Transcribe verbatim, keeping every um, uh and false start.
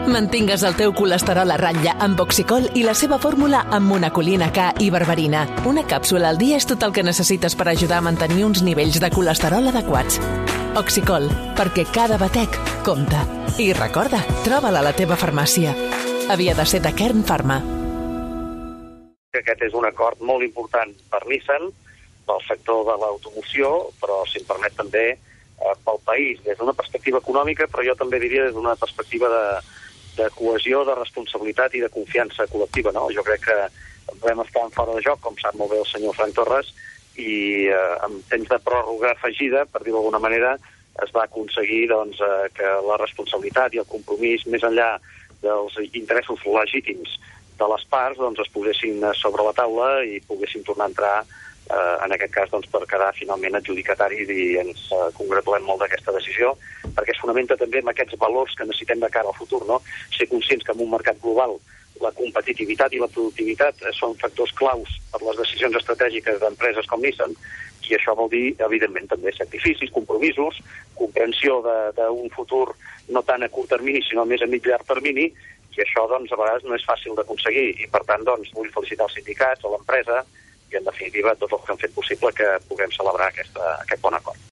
Mantingues el teu colesterol a ratlla amb Oxicol i la seva fórmula amb monacolina K i berberina. Una càpsula al dia és tot el que necessites per ajudar a mantenir uns nivells de colesterol adequats. Oxicol, perquè cada batec compta. I recorda, troba-la a la teva farmàcia. Havia de ser de Kern Pharma. Aquest és un acord molt important per Nissan, pel sector de l'automoció, però, si em permet, també eh, pel país, des d'una perspectiva econòmica, però jo també diria des d'una perspectiva de, de cohesió, de responsabilitat i de confiança col·lectiva, no? Jo crec que vam estar en fora de joc, com sap molt bé el senyor Frank Torres, i eh, amb temps de pròrroga afegida, per dir-ho d'alguna manera, es va aconseguir doncs, eh, que la responsabilitat i el compromís, més enllà dels interessos legítims de les parts, doncs, es posessin sobre la taula i poguessin tornar a entrar, eh, en aquest cas, doncs, per quedar finalment adjudicataris, i ens eh, congratulem molt d'aquesta decisió, perquè es fonamenta també en aquests valors que necessitem de cara al futur, no? Ser conscients que en un mercat global la competitivitat i la productivitat són factors claus per les decisions estratègiques d'empreses com Nissan, i això vol dir, evidentment, també sacrificis, compromisos, comprensió d'un futur no tant a curt termini, sinó més a mig llarg termini, i això, doncs, a vegades no és fàcil d'aconseguir, i per tant, doncs, vull felicitar els sindicats, a l'empresa, i en definitiva tots els que han fet possible que puguem celebrar aquesta, aquest bon acord.